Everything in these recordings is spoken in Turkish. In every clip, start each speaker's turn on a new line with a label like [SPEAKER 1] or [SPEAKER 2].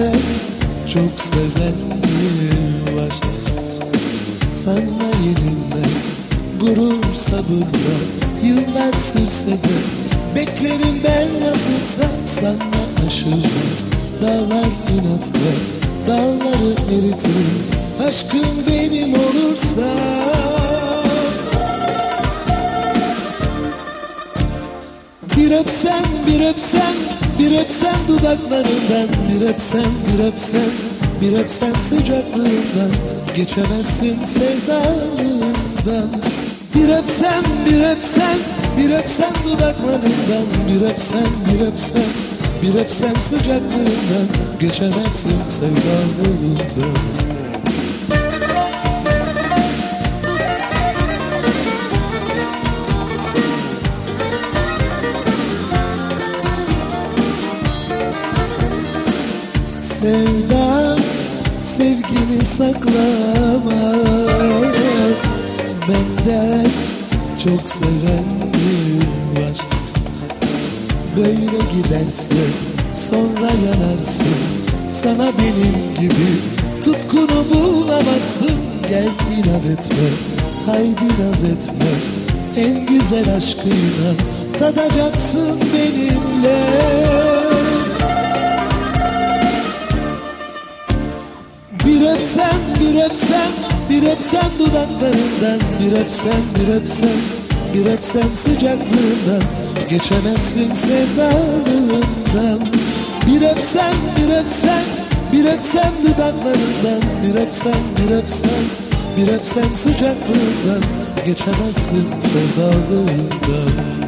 [SPEAKER 1] Benden çok seven mi var? Sana yenilmez gurur sabırla, yıllar sürse de beklerim ben nasılsa. Sana aşılmaz dağlar inatla, dağları eritirim aşkın benim olursa. Bir öpsen, bir öpsen, bir öpsen dudaklarından, bir öpsen, bir öpsen, bir öpsen sıcaklığından, geçemezsin sevdalığından. Bir öpsen, bir öpsen, bir öpsen dudaklarından, bir öpsen, bir öpsen, bir öpsen sıcaklığından, geçemezsin sevdalığından. Sevda, sevgini saklama, benden çok seven bir var. Böyle giderse sonra yanarsın, sana benim gibi tutkunu bulamazsın. Gel inat etme, haydi naz etme, en güzel aşkıyla tadacaksın benimle. Bir öpsen, bir öpsen, bir öpsen dudaklarından, bir öpsen, bir öpsen, bir öpsen sıcaklığından, geçemezsin sevdalığından. Bir öpsen, bir öpsen, bir öpsen dudaklarından, bir öpsen, bir öpsen, bir öpsen sıcaklığından, geçemezsin sevdalığından.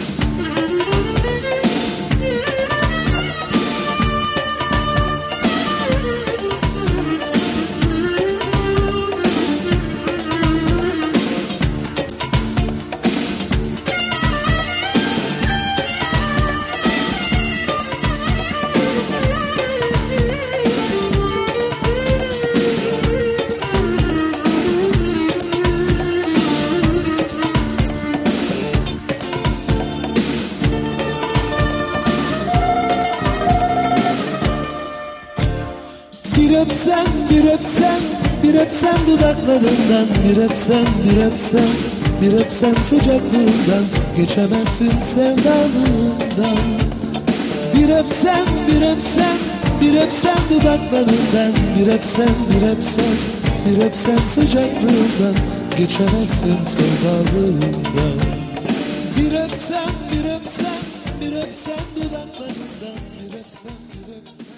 [SPEAKER 1] Bir öpsen, bir öpsen, bir öpsen dudaklarından, bir öpsen, bir öpsen, bir öpsen sıcaklığından, geçemezsin sevdalığından. Bir öpsen, bir öpsen, bir öpsen dudaklarından, bir öpsen, bir öpsen, bir öpsen sıcaklığından, geçemezsin sevdalığından. Bir öpsen, bir öpsen, bir öpsen dudaklarından, bir öpsen, bir öpsen.